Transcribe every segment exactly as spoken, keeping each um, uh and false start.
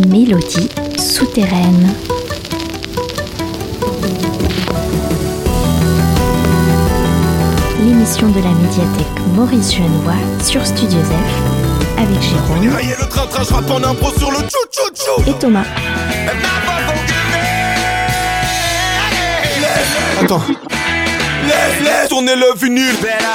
Mélodie souterraine. L'émission de la médiathèque Maurice Genevoix sur Studio Zef avec Jérôme le train-train, je rappe en impro sur le tchou-tchou-tchou et Thomas. Attends. Laisse, laisse tourner le vinyle.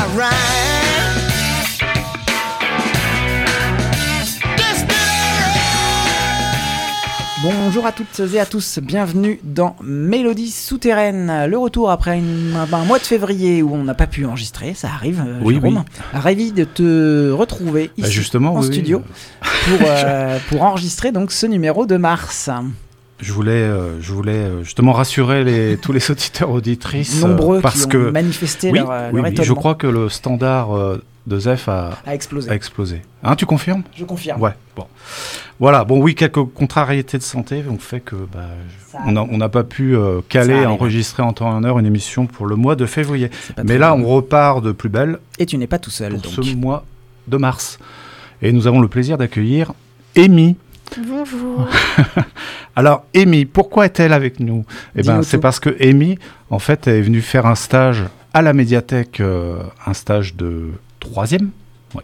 Bonjour à toutes et à tous, bienvenue dans Mélodie souterraine. Le retour après une, un, un mois de février où on n'a pas pu enregistrer, ça arrive, euh, oui, Jérôme. Oui. Ravi de te retrouver ici bah justement, en oui, studio oui. pour, euh, pour enregistrer donc ce numéro de mars. Je voulais, euh, je voulais euh, justement rassurer les, tous les auditeurs auditrices. Nombreux euh, parce qui ont que, manifesté oui, leur, oui, leur oui, étonnement. je crois que le standard euh, de Zef a, a explosé. a explosé. Hein, tu confirmes ? Je confirme. Ouais, bon. Voilà, bon, oui, quelques contrariétés de santé ont fait que bah, on n'a pas pu euh, caler, enregistrer en temps et en heure une émission pour le mois de février. Mais là, bien. On repart de plus belle. Et tu n'es pas tout seul. Pour donc. ce mois de mars. Et nous avons le plaisir d'accueillir Amy. Bonjour. Alors, Amy, pourquoi est-elle avec nous ? Eh ben, c'est parce que Amy, en fait, est venue faire un stage à la médiathèque, euh, un stage de troisième, ouais.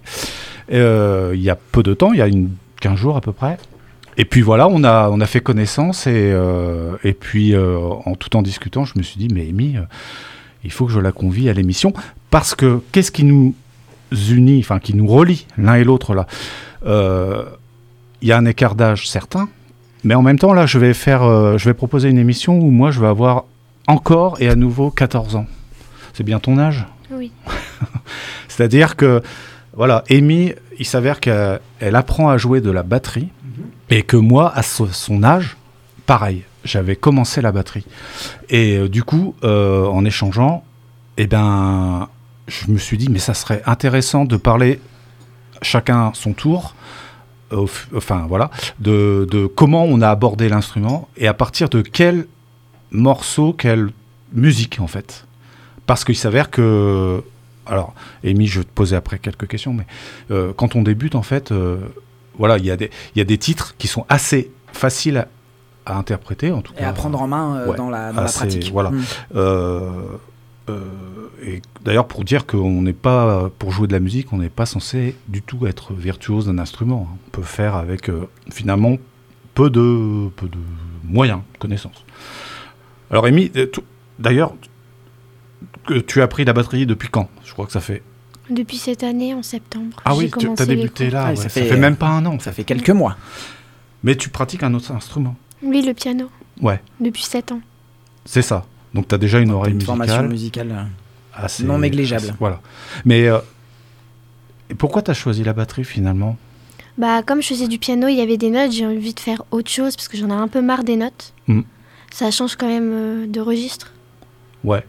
euh, il y a peu de temps, il y a une, quinze jours à peu près. Et puis voilà, on a, on a fait connaissance et, euh, et puis euh, en tout en discutant, je me suis dit, mais Amy, euh, il faut que je la convie à l'émission parce que qu'est-ce qui nous unit, enfin qui nous relie l'un et l'autre là ? euh, Il y a un écart d'âge certain, mais en même temps, là, je vais, faire, euh, je vais proposer une émission où moi, je vais avoir encore et à nouveau quatorze ans. C'est bien ton âge ? Oui. C'est-à-dire que, voilà, Amy, il s'avère qu'elle elle apprend à jouer de la batterie, mm-hmm. et que moi, à so, son âge, pareil, j'avais commencé la batterie. Et euh, du coup, euh, en échangeant, eh ben, je me suis dit, mais ça serait intéressant de parler chacun son tour, enfin voilà, de, de comment on a abordé l'instrument et à partir de quel morceau, quelle musique en fait. Parce qu'il s'avère que, alors, Amy, je vais te poser après quelques questions, mais euh, quand on débute en fait, euh, voilà, il y a des, il y a des titres qui sont assez faciles à, à interpréter en tout cas. Et à prendre en main euh, ouais, dans la, dans assez, la pratique. Voilà. Mmh. Euh, Euh, et d'ailleurs pour dire qu'on n'est pas, pour jouer de la musique, on n'est pas censé du tout être virtuose d'un instrument. On peut faire avec euh, finalement peu de, peu de moyens, de connaissances. Alors Amy, d'ailleurs, tu as appris la batterie depuis quand ? Je crois que ça fait... Depuis cette année, en septembre. Ah oui, tu as débuté là, ah, ouais, ça, ça, fait, fait même pas un an. Ça fait quelques mois. Mais tu pratiques un autre instrument ? Oui, le piano. Ouais. Depuis sept ans. C'est ça. Donc tu as déjà une Donc, oreille une musicale. formation musicale assez, non négligeable. Assez, voilà. Mais euh, pourquoi tu as choisi la batterie finalement ? Bah, comme je faisais du piano, il y avait des notes, j'ai envie de faire autre chose parce que j'en ai un peu marre des notes. Mm. Ça change quand même euh, de registre. Ouais.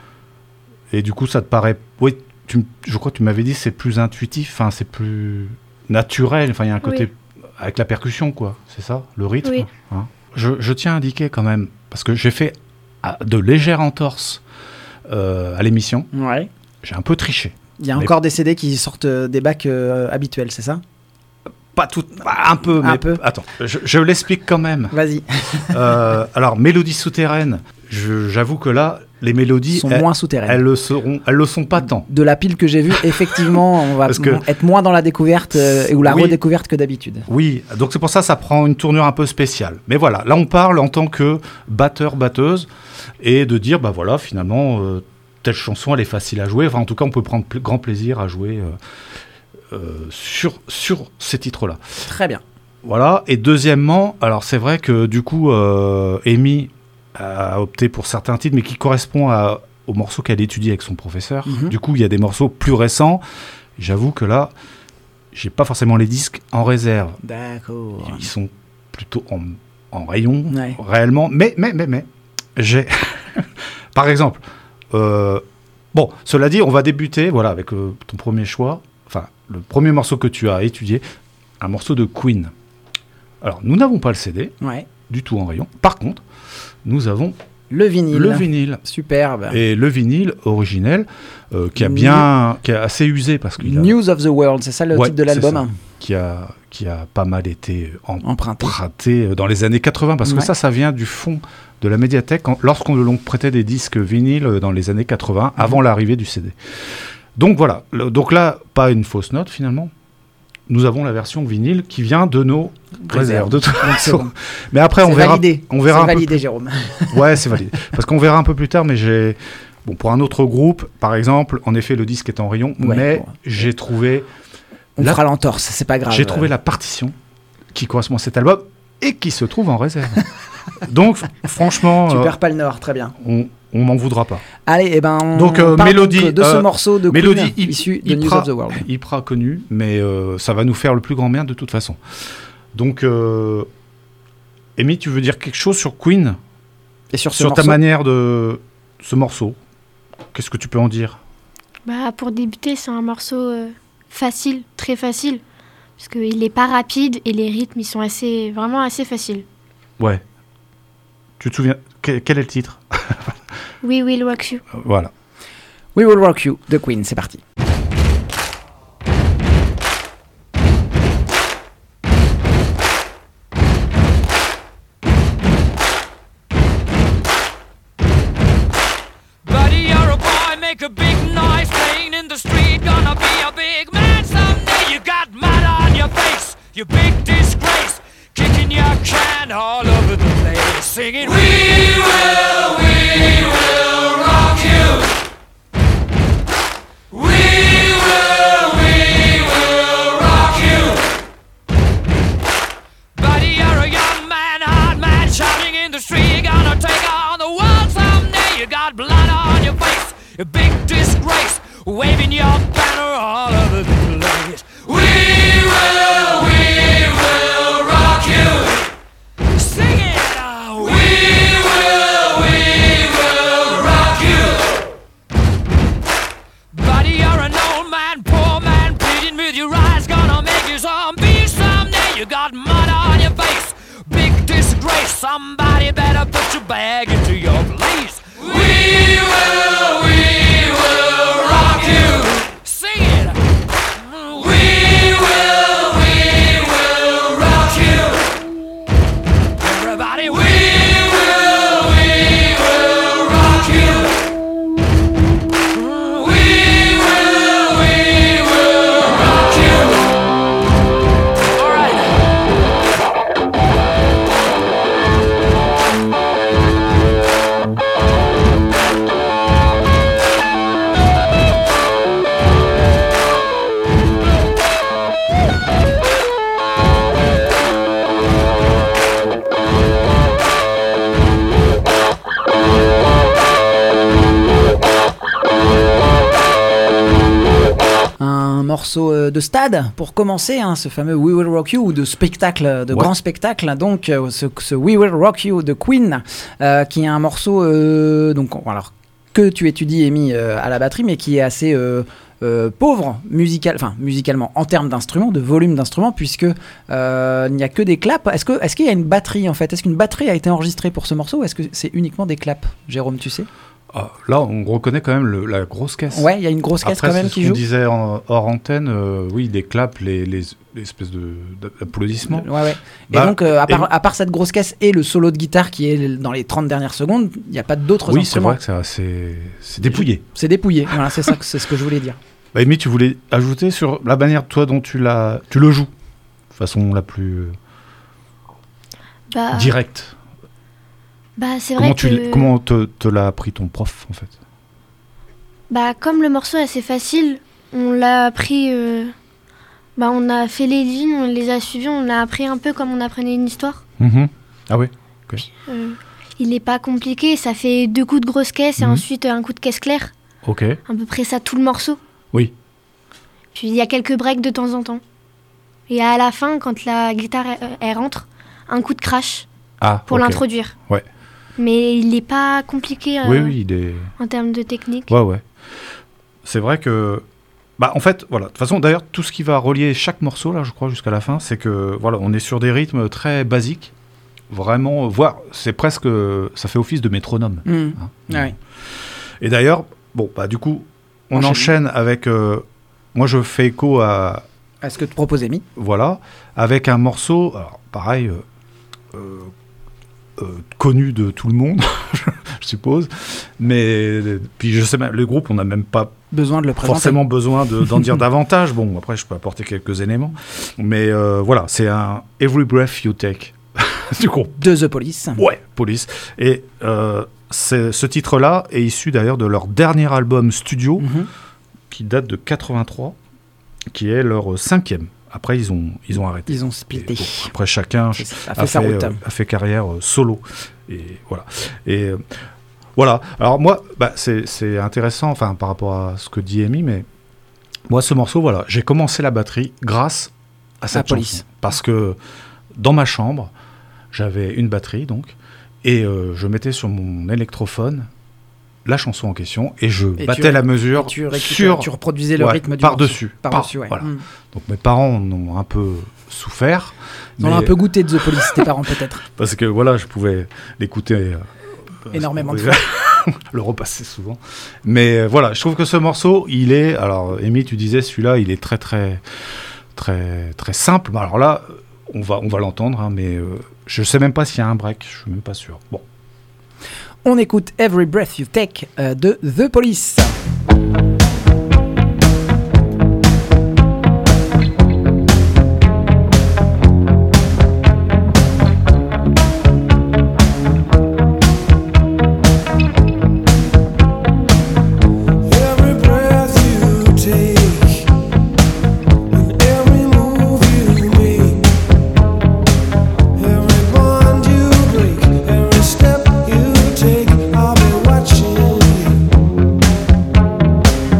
Et du coup, ça te paraît... Oui, tu, je crois que tu m'avais dit c'est plus intuitif, enfin, c'est plus naturel, enfin, il y a un côté oui. avec la percussion, quoi. C'est ça, le rythme. Oui. Hein. je, je tiens à indiquer quand même, parce que j'ai fait de légères entorses euh, à l'émission. Ouais. J'ai un peu triché. Il y a encore des C D qui sortent des bacs euh, habituels, c'est ça ? Pas tout, un peu, mais un peu. Attends, je, je l'explique quand même. Vas-y. euh, alors, mélodie souterraine, je, j'avoue que là, les mélodies sont elles, moins souterraines. Elles le seront, elles le sont pas tant. De la pile que j'ai vue, effectivement, on va que, être moins dans la découverte euh, ou la oui, redécouverte que d'habitude. Oui, donc c'est pour ça que ça prend une tournure un peu spéciale. Mais voilà, là on parle en tant que batteur, batteuse, et de dire, bah voilà, finalement, euh, telle chanson, elle est facile à jouer. Enfin, en tout cas, on peut prendre pl- grand plaisir à jouer euh, euh, sur, sur ces titres-là. Très bien. Voilà, et deuxièmement, alors c'est vrai que du coup, euh, Amy a opté pour certains titres, mais qui correspondent à, aux morceaux qu'elle étudie avec son professeur. Mm-hmm. Du coup, il y a des morceaux plus récents. J'avoue que là, j'ai pas forcément les disques en réserve. D'accord. Ils sont plutôt en, en rayon, ouais. réellement. Mais, mais, mais, mais, j'ai... Par exemple, euh, bon, cela dit, on va débuter voilà, avec euh, ton premier choix. Enfin, le premier morceau que tu as étudié, un morceau de Queen. Alors, nous n'avons pas le C D, ouais. du tout en rayon. Par contre, nous avons le vinyle. Le vinyle. Superbe. Et le vinyle originel, euh, qui a bien, qui est assez usé parce qu'il News a... of the World, c'est ça le ouais, titre de l'album. Qui a, qui a pas mal été emprunté, emprunté dans les années quatre-vingts, parce ouais. que ça, ça vient du fond de la médiathèque, lorsqu'on l'on prêtait des disques vinyles dans les années quatre-vingts, mmh. avant l'arrivée du C D. Donc voilà, donc là, pas une fausse note finalement. Nous avons la version vinyle qui vient de nos réserves, de toute façon. Bon. Mais après, on verra, validé. on verra. C'est validé, peu... Jérôme. Ouais, c'est validé. Parce qu'on verra un peu plus tard, mais j'ai, bon, pour un autre groupe, par exemple, en effet, le disque est en rayon, ouais, mais bon. j'ai trouvé. On la... fera l'entorse, c'est pas grave. J'ai trouvé la partition qui correspond à cet album et qui se trouve en réserve. Donc, franchement, tu euh, perds pas le nord, très bien. On, on m'en voudra pas. Allez, et eh ben on donc, euh, parle mélodie, donc de ce euh, morceau de mélodie Queen, issu de News of the World. Hyper connu, mais euh, ça va nous faire le plus grand bien de toute façon. Donc, euh, Amy, tu veux dire quelque chose sur Queen et sur, ce sur morceau ta manière de ce morceau? Qu'est-ce que tu peux en dire? Bah, pour débuter, c'est un morceau euh, facile, très facile, parce qu'il n'est pas rapide et les rythmes ils sont assez, vraiment assez faciles. Ouais. Tu te souviens quel, quel est le titre? We Will Rock You. Voilà. We Will Rock You de Queen, c'est parti. Buddy, you're a boy, make a big noise, playing in the street, gonna be a big man someday. You got mud on your face, you big disgrace, kicking your can all over the place, singing We will, we will rock you. We will, we will rock you. Buddy, you're a young man, hard man, shouting in the street, you're gonna take on the world someday. You got blood on your face, a big disgrace, waving your banner all over the place. We will, we will rock you. Sing it now. We will, we will rock you. Buddy, you're an old man, poor man, pleading with your eyes, gonna make you zombie someday. You got mud on your face, big disgrace. Somebody better put your bag into your place. We will, we will rock you. Sing it. We will, we will rock you. Everybody, we will, we will rock you. We will, we will rock you. All right. Un morceau de stade pour commencer, hein, ce fameux We Will Rock You, ou de spectacle, de ouais. grand spectacle. Donc, euh, ce, ce We Will Rock You de Queen, euh, qui est un morceau euh, donc, alors, que tu étudies, Amy, euh, à la batterie, mais qui est assez euh, euh, pauvre musical, enfin, musicalement, en termes d'instruments, de volume d'instruments, puisque euh, il n'y a que des claps. Est-ce, que, est-ce qu'il y a une batterie, en fait? Est-ce qu'une batterie a été enregistrée pour ce morceau, ou est-ce que c'est uniquement des claps? Jérôme, tu sais? Ah, là, on reconnaît quand même le, la grosse caisse. Ouais, il y a une grosse caisse Après, quand même qui joue. Après, ce qu'on disait en, hors antenne, euh, oui, des claps, les, les, les espèces de, d'applaudissements. Ouais, ouais. Bah, et donc, euh, à, part, et... à part cette grosse caisse et le solo de guitare qui est dans les trente dernières secondes, il n'y a pas d'autres oui, instruments. Oui, c'est vrai que c'est, c'est, c'est dépouillé. C'est dépouillé, voilà, c'est ça, c'est ce que je voulais dire. Bah, Amy, tu voulais ajouter sur la manière, toi, dont tu, la, tu le joues, de façon la plus bah... directe. Bah, c'est comment vrai tu, que... Comment te, te l'a appris ton prof, en fait? Bah, comme le morceau est assez facile, on l'a appris... Euh... Bah, on a fait les lignes, on les a suivies, on l'a appris un peu comme on apprenait une histoire. Mmh. Ah oui, okay. Puis, euh, il n'est pas compliqué, ça fait deux coups de grosse caisse et mmh. ensuite un coup de caisse claire. Ok. À peu près ça, tout le morceau. Oui. Puis il y a quelques breaks de temps en temps. Et à la fin, quand la guitare elle, elle rentre, un coup de crash ah, pour okay. l'introduire. Ouais. Mais il n'est pas compliqué euh, oui, oui, il est... en termes de technique. Ouais, ouais. C'est vrai que... Bah, en fait, voilà. De toute façon, d'ailleurs, tout ce qui va relier chaque morceau, là, je crois, jusqu'à la fin, c'est que, voilà, on est sur des rythmes très basiques. Vraiment, voire, c'est presque... Ça fait office de métronome. Mmh. Hein, ah, oui. Et d'ailleurs, bon, bah, du coup, on enchaîne, enchaîne avec... Euh, moi, je fais écho à, À ce que te propose Amy. Voilà, avec un morceau, alors pareil, euh, euh, euh, connu de tout le monde, je suppose, mais puis je sais même, le groupe, on n'a même pas besoin de le présenter. Forcément besoin de, d'en dire davantage. Bon, après, je peux apporter quelques éléments, mais euh, voilà, c'est un Every Breath You Take du groupe de The Police. Ouais, Police. Et euh, c'est, ce titre-là est issu d'ailleurs de leur dernier album studio, mm-hmm. qui date de quatre-vingt-trois, qui est leur cinquième. Après, ils ont, ils ont arrêté. Ils ont splitté. Bon, après, chacun a fait, a, sa fait, route. Euh, a fait carrière euh, solo. Et voilà. Et euh, voilà. Alors moi, bah, c'est, c'est intéressant, enfin, par rapport à ce que dit Amy, mais moi, ce morceau, voilà, j'ai commencé la batterie grâce à cette à chanson. Police. Parce que dans ma chambre, j'avais une batterie, donc, et euh, je mettais sur mon électrophone la chanson en question et je et battais tu, la mesure tu sur tu reproduisais le ouais, rythme du par dessus par, par dessus ouais. Voilà. Mm. Donc mes parents en ont un peu souffert. Ils mais... ont un peu goûté de The Police, tes parents peut-être. Parce que voilà, je pouvais l'écouter euh, énormément de fois. Le repasser souvent. Mais euh, voilà, je trouve que ce morceau, il est, alors Amy, tu disais celui-là, il est très très très très simple. Alors là, on va on va l'entendre, hein, mais euh, je sais même pas s'il y a un break, je suis même pas sûr. Bon. On écoute Every Breath You Take euh, de The Police. Step you take, I'll be watching you.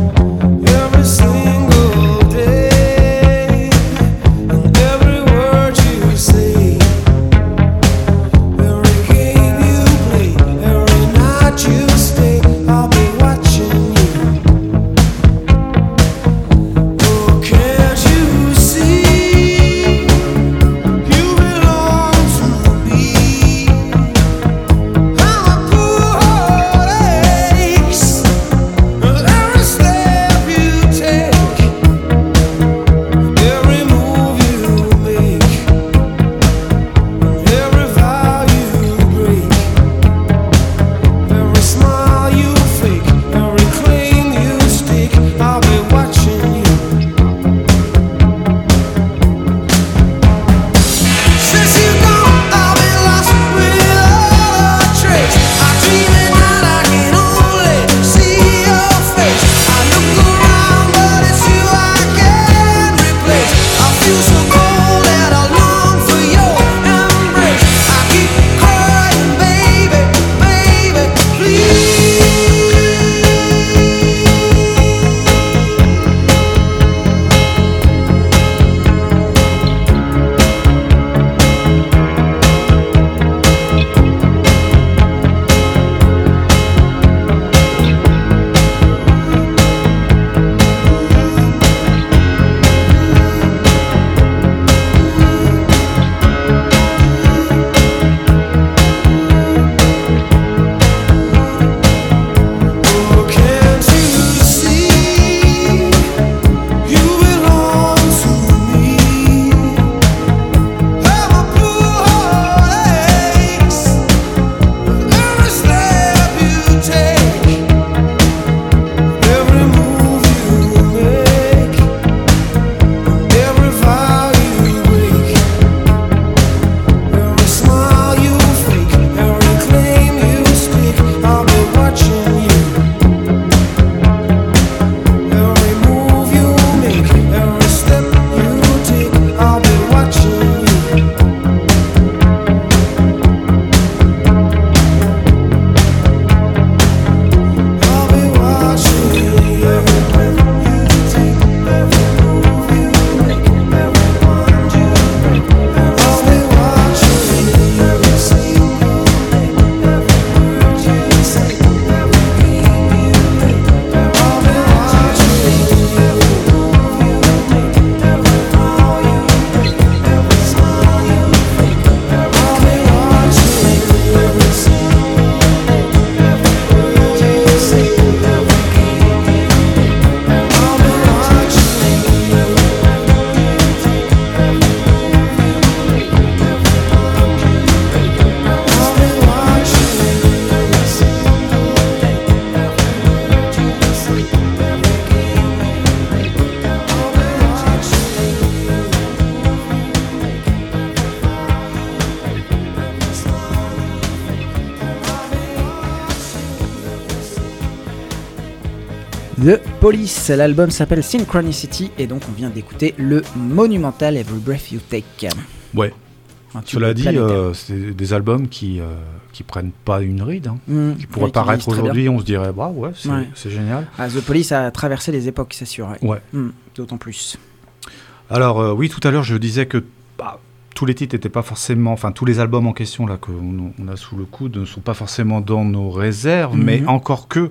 The Police. L'album s'appelle Synchronicity et donc on vient d'écouter le monumental Every Breath You Take. Ouais. Un tube Cela dit, planétaire. euh, c'est des albums qui euh, qui prennent pas une ride, hein. Mmh, qui pourraient ouais, paraître qui vieillissent très aujourd'hui, on se dirait bah ouais, c'est, Ouais. c'est génial. Ah, The Police a traversé les époques, c'est sûr. Ouais. Ouais. Mmh, d'autant plus. Alors euh, oui, tout à l'heure, je disais que bah, tous les titres n'étaient pas forcément, enfin tous les albums en question là qu'on on a sous le coude ne sont pas forcément dans nos réserves, Mhm. mais encore que,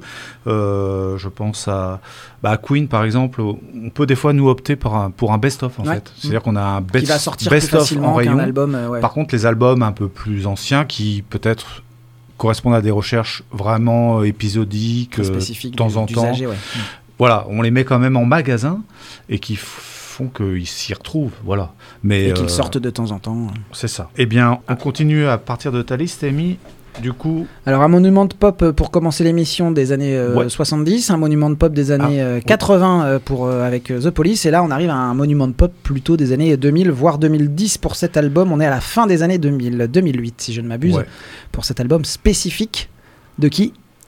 euh, je pense à, bah, à Queen par exemple, on peut des fois nous opter pour un, pour un best-of en Ouais. fait. C'est-à-dire qu'on a un Qui best, va sortir plus best-of en facilement qu'un rayon. album. euh, ouais. Par contre, les albums un peu plus anciens qui peut-être correspondent à des recherches vraiment euh, épisodiques, Très euh, spécifique de temps du- en temps. d'usager, ouais. Voilà, on les met quand même en magasin et qui f- font qu'ils s'y retrouvent, voilà. Mais Et qu'ils euh, sortent de temps en temps. c'est ça. Eh bien, on continue à partir de ta liste, Amy. Du coup, Alors, un monument de pop euh, pour commencer l'émission des années euh, Ouais. soixante-dix, un monument de pop des années Ah, euh, oui. quatre-vingts euh, pour, euh, avec euh, The Police, et là on arrive à un monument de pop plutôt des années deux mille, voire deux mille dix pour cet album. On est à la fin des années deux mille, deux mille huit si je ne m'abuse, ouais. pour cet album spécifique de qui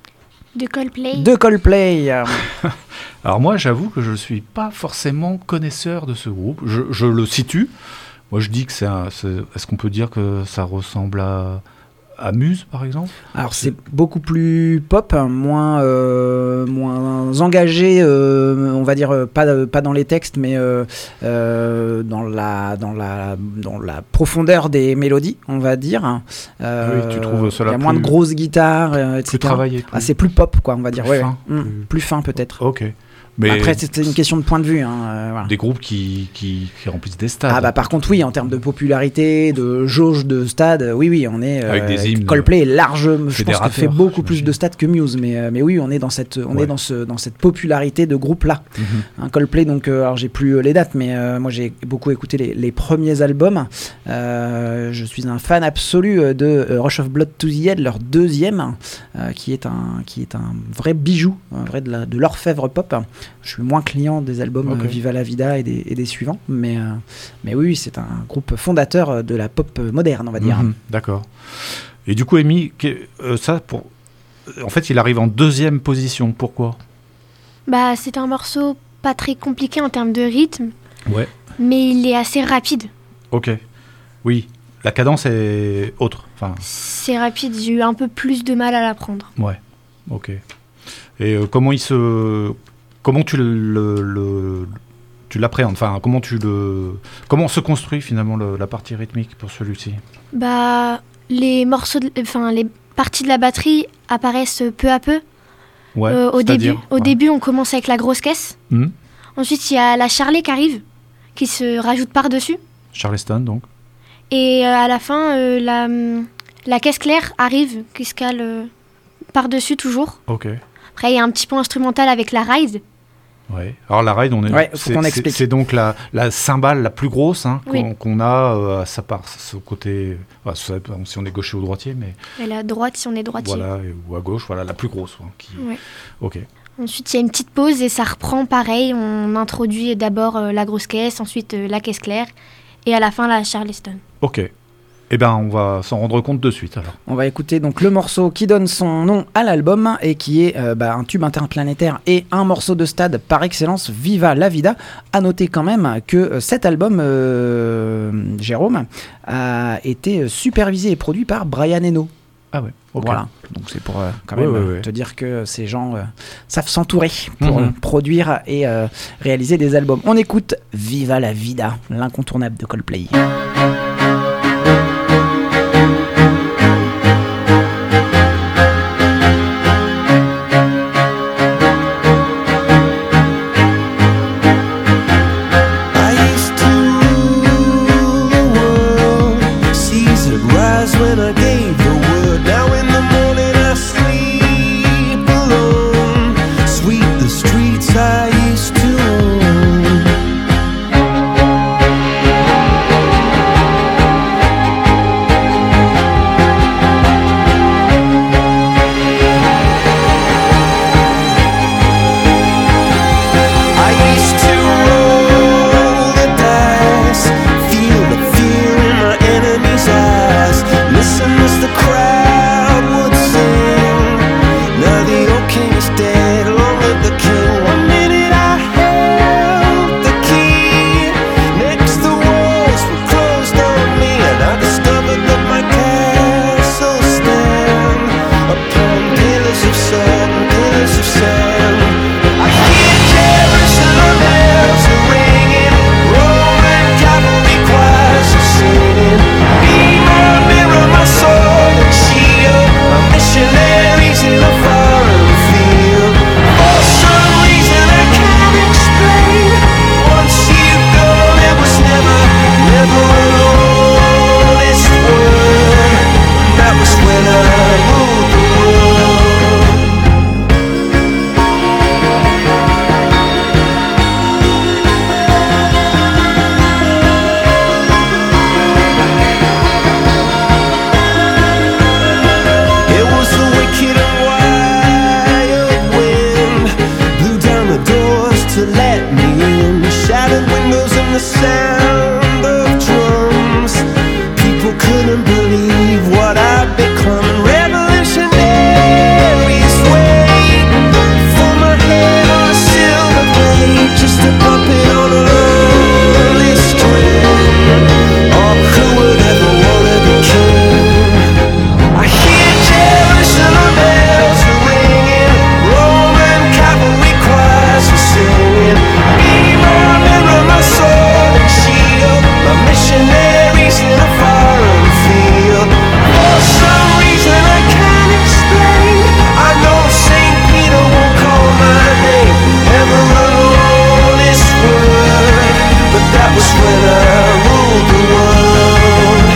De Coldplay. De Coldplay. euh, Alors moi, j'avoue que je ne suis pas forcément connaisseur de ce groupe. Je, je le situe. Moi, je dis que c'est, un, c'est... Est-ce qu'on peut dire que ça ressemble à, à Muse, par exemple ? Alors c'est beaucoup plus pop, hein, moins, euh, moins engagé, euh, on va dire euh, pas, pas dans les textes, mais euh, euh, dans, la, dans, la, dans la profondeur des mélodies, on va dire. Euh, Ah oui, tu trouves cela Il y a moins plus- de grosses guitares, euh, et cetera. Plus travaillé. Plus... Ah, c'est plus pop, quoi, on va dire. plus Ouais, fin, ouais. Mm, plus- plus fin peut-être. Ok. Mais Après, c'est une question de point de vue. Hein, euh, voilà. des groupes qui, qui, qui remplissent des stades. Ah bah par contre oui, en termes de popularité, de jauge de stade, oui oui, on est Avec des hymnes. Coldplay est large, je pense que Fédérateur, fait beaucoup plus j'imagine. de stades que Muse, mais euh, mais oui, on est dans cette on Ouais. est dans ce dans cette popularité de groupe là. Mhm. Un Coldplay donc euh, alors j'ai plus euh, les dates, mais euh, moi j'ai beaucoup écouté les, les premiers albums. Euh, je suis un fan absolu euh, de euh, Rush of Blood to the Head, leur deuxième, euh, qui est un qui est un vrai bijou, un vrai de, la- de l'orfèvre pop. Je suis moins client des albums Ok. euh, Viva la Vida et des, et des suivants, mais, euh, mais oui, c'est un groupe fondateur euh, de la pop euh, moderne, on va dire. Mhm. D'accord. Et du coup, Amy, que- euh, ça, pour... en fait, il arrive en deuxième position. Pourquoi ? Bah, c'est un morceau pas très compliqué en termes de rythme, Ouais. mais il est assez rapide. Ok. Oui. La cadence est autre. Enfin, C'est rapide, j'ai eu un peu plus de mal à l'apprendre. ouais. Ok. Et euh, comment il se... Comment tu le, le, le- tu l'appréhendes, enfin comment tu le, comment se construit finalement le- la partie rythmique pour celui-ci ? Bah, les morceaux, de- enfin les parties de la batterie apparaissent peu à peu. Ouais. Euh, au c'est-à-dire début, au Ouais. début, on commence avec la grosse caisse. Hmm. Ensuite, il y a la charlet qui arrive, qui se rajoute par-dessus. Charleston donc. Et euh, à la fin, euh, la, la caisse claire arrive, qui se cale euh, par-dessus toujours. Ok. Après, il y a un petit point instrumental avec la ride. Ouais. Alors la ride, on est. Ouais, faut c'est, qu'on c'est- explique. C'est donc la, la cymbale la plus grosse hein, qu'on, Oui. qu'on a euh, à sa part, au côté. Enfin, ça dépend si on est gaucher ou droitier, mais Et la droite, si on est droitier. voilà, et- ou à gauche, voilà la plus grosse. hein, qui... Ouais. Ok. Ensuite, il y a une petite pause et ça reprend pareil. On introduit d'abord euh, la grosse caisse, ensuite euh, la caisse claire et à la fin la Charleston. Ok. Eh ben, on va s'en rendre compte de suite alors. On va écouter donc le morceau qui donne son nom à l'album et qui est euh, bah, un tube interplanétaire et un morceau de stade par excellence, Viva la Vida. À noter quand même que euh, cet album, euh, Jérôme, a été supervisé et produit par Brian Eno. Ah ouais. Ok. Voilà, donc c'est pour euh, quand Ouais, même ouais, euh, ouais. te dire que ces gens euh, savent s'entourer pour Mhm. euh, produire et euh, réaliser des albums. On écoute Viva la Vida, l'incontournable de Coldplay. I used to rule the world. Seas would rise when I gave the word. Now in the morning I sleep alone. Sweep the streets I used to own. sound of drums. People couldn't believe what I'd become. Revolutionaries wait for my head on a silver blade, just a puppet on a lonely string. Oh, who would ever wanna be king? I hear Jerusalem bells are ringing, Roman cavalry choirs are singing. Be my mirror, my sword and shield, my missionaries in a foreign field. For some reason I can't explain, I know Saint Peter won't call my name ever alone this word, but that was when I ruled the world.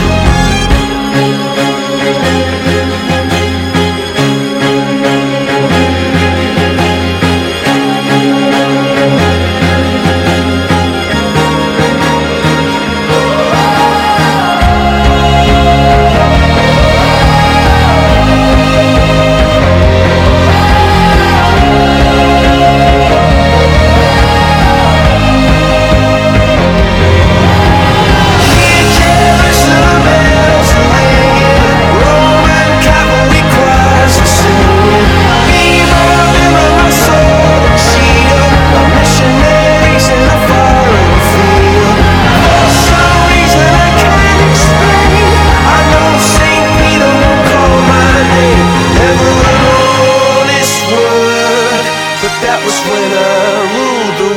Jerusalem bells are ringing, Roman cavalry choirs are singing. Be my mirror, my sword and shield, my missionaries in a foreign field. For some reason I can't explain, I know Saint Peter won't call my name ever alone this word, but that was when I ruled the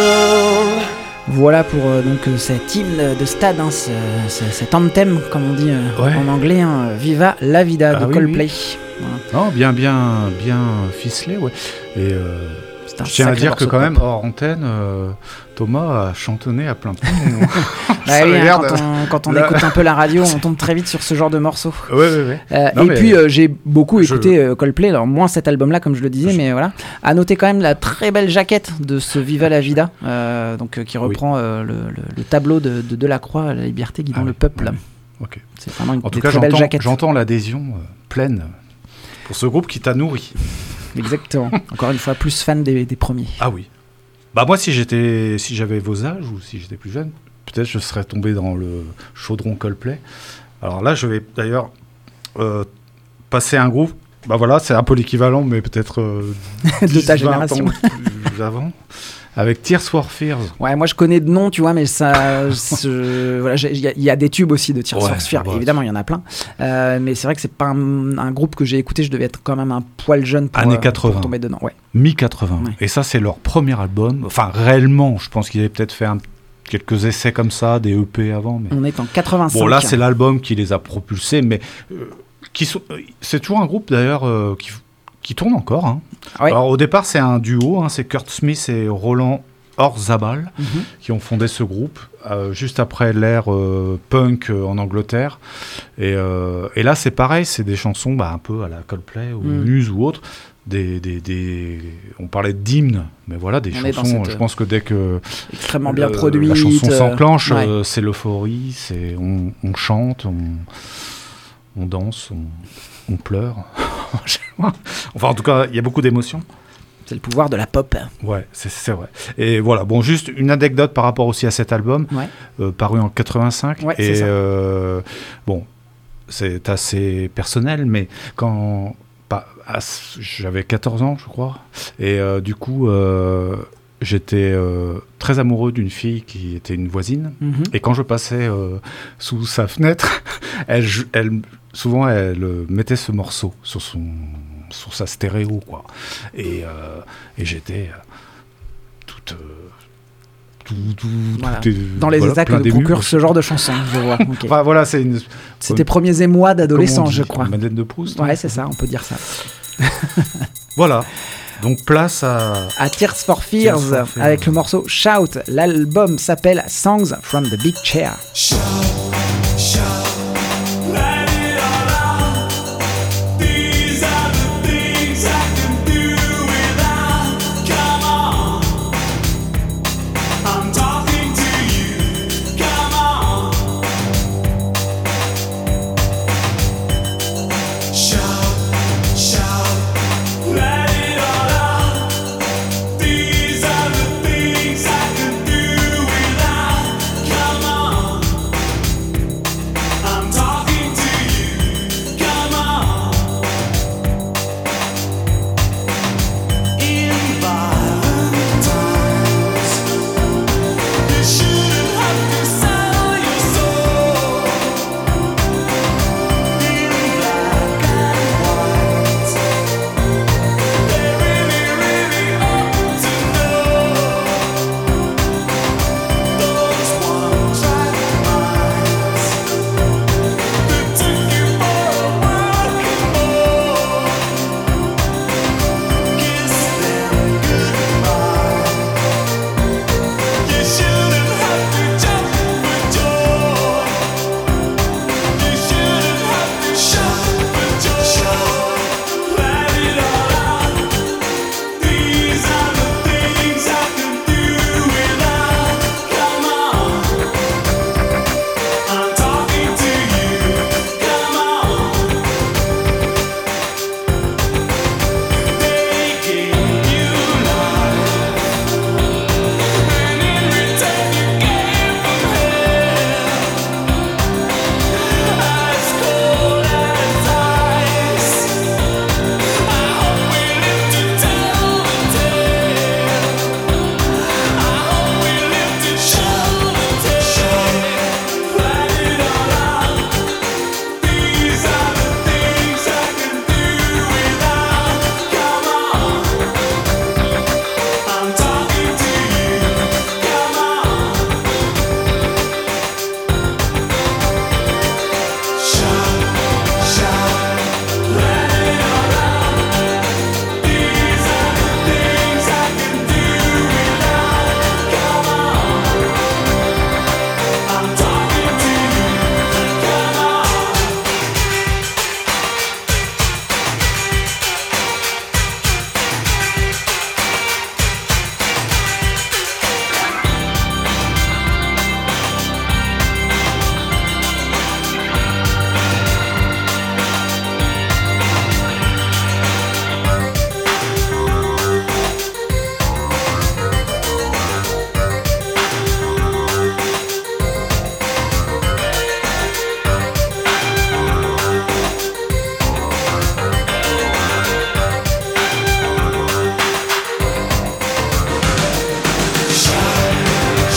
world. Voilà pour euh, donc euh, cet hymne de stade, hein, ce- ce- cet anthem comme on dit euh, Ouais. en anglais, hein, Viva la Vida Ah de oui, Coldplay. Voilà. Non, bien, bien, bien ficelé, ouais. Et euh, C'est un je tiens à sacré dire morceau que quand de même, pop. hors antenne, euh, Thomas a chantonné à plein de points. Bah Ça oui, hein, regarde. quand on, quand on Là- écoute un peu la radio, on tombe très vite sur ce genre de morceaux. Ouais, ouais, ouais. Euh, Non, et mais- puis euh, j'ai beaucoup Je- écouté euh, Coldplay, alors moins cet album-là comme je le disais, Je- mais voilà. À noter quand même la très belle jaquette de ce Viva la Vida, euh, donc euh, qui reprend euh, le, le- le tableau de, de Delacroix, la liberté guidant Ah le oui, peuple. ouais. Ok. C'est vraiment une En tout des cas, très belle j'entends, jaquette. j'entends l'adhésion euh, pleine pour ce groupe qui t'a nourri. Exactement. Encore une fois, plus fan des, des premiers. Ah oui. Bah moi, si j'étais, si j'avais vos âges ou si j'étais plus jeune, peut-être je serais tombé dans le chaudron Coldplay. Alors là, je vais d'ailleurs euh, passer un groupe. Bah voilà, c'est un peu l'équivalent, mais peut-être euh, De dix, ta vingt génération. ans plus avant, avec Tears for Fears. Ouais, moi je connais de nom, tu vois, mais ça. je- voilà, j'ai- il y, a- il y a des tubes aussi de Tears Ouais, for Fears, ouais. évidemment, il y en a plein. Euh, mais c'est vrai que c'est pas un, un groupe que j'ai écouté, je devais être quand même un poil jeune pour, Années euh, quatre-vingts. pour tomber dedans. Ouais. mi quatre-vingts. Ouais. Et ça, c'est leur premier album. Enfin, réellement, je pense qu'ils avaient peut-être fait un- quelques essais comme ça, des E P avant. Mais... On est en quatre-vingt-cinq. Bon, là, c'est l'album qui les a propulsés, mais euh, qui sont... euh, c'est toujours un groupe d'ailleurs euh, qui... qui tourne encore. Hein. Ouais. Alors, au départ, c'est un duo, hein, c'est Kurt Smith et Roland Orzabal Mhm. qui ont fondé ce groupe euh, juste après l'ère euh, punk euh, en Angleterre. Et, euh, et là, c'est pareil, c'est des chansons bah, un peu à la Coldplay ou Mm. Muse ou autre. Des, des, des... On parlait d'hymnes, mais voilà, des On est dans chansons. cette, Je pense que dès que Extrêmement bien euh, produite. la chanson euh, s'enclenche, ouais. euh, c'est l'euphorie, c'est on, on chante, on, on danse, on, on pleure. Enfin, en tout cas, il y a beaucoup d'émotions. C'est le pouvoir de la pop. Ouais, c'est, c'est vrai. Et voilà, bon, juste une anecdote par rapport aussi à cet album, Ouais. euh, paru en quatre-vingt-cinq. Ouais, et c'est ça. euh, bon, c'est assez personnel, mais quand pas, à- j'avais quatorze ans, je crois, et euh, du coup, euh, j'étais euh, très amoureux d'une fille qui était une voisine. Mhm. Et quand je passais euh, sous sa fenêtre, elle, jou- elle, souvent elle euh, mettait ce morceau sur, son, sur sa stéréo, quoi. Et, euh, et j'étais euh, toute... euh, tout, tout, Voilà. tout est- Dans les voilà, états plein que d'émus. procure ce genre de chanson, je vois. Ok. Enfin, voilà, c'est une... C'est tes premiers émois d'adolescent, comment on je dit, crois. Madeleine de Proust. Ouais, c'est ça, on peut dire ça. Voilà. Donc place à... À Tears for Fears, Tears for Fears. avec le morceau Shout. L'album s'appelle Songs from the Big Chair. These are the things I can do without. Come on, I'm talking to you. Come on, shout, shout, let it all out. These are the things I can do without.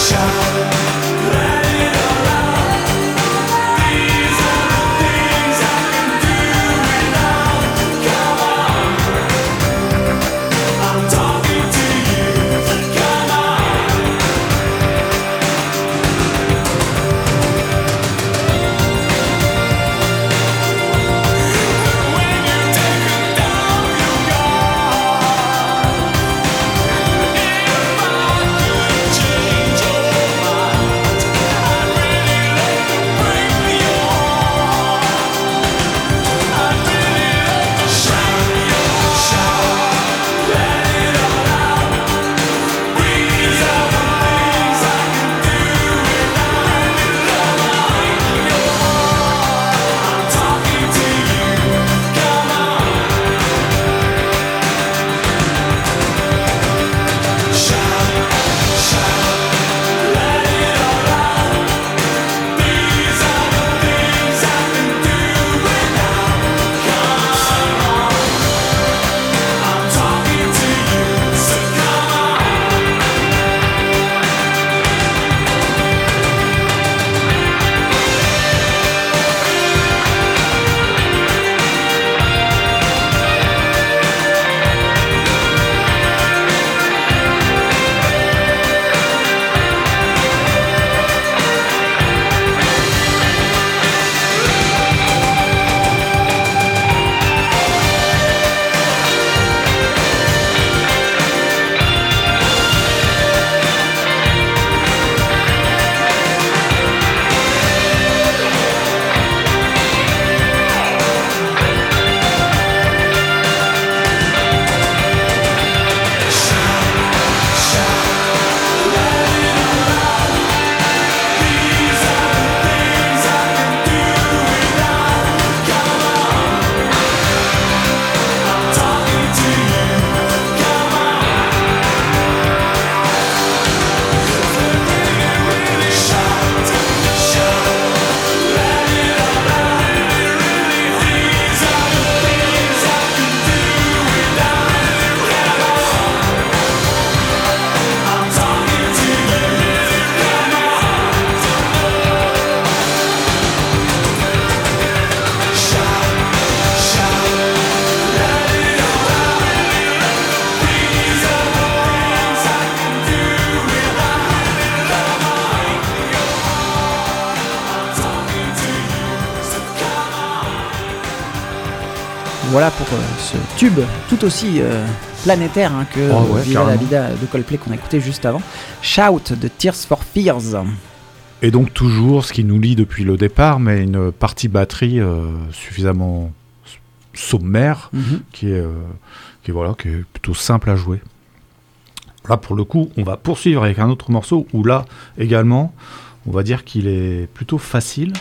Voilà pour euh, ce tube tout aussi euh, planétaire hein, que Oh ouais, Viva la carrément. Vida de Coldplay qu'on a écouté juste avant. Shout de Tears for Fears. Et donc toujours ce qui nous lie depuis le départ, mais une partie batterie euh, suffisamment s- sommaire, Mhm. qui est, euh, qui est voilà, qui est plutôt simple à jouer. Là pour le coup, on va poursuivre avec un autre morceau où là également, on va dire qu'il est plutôt facile.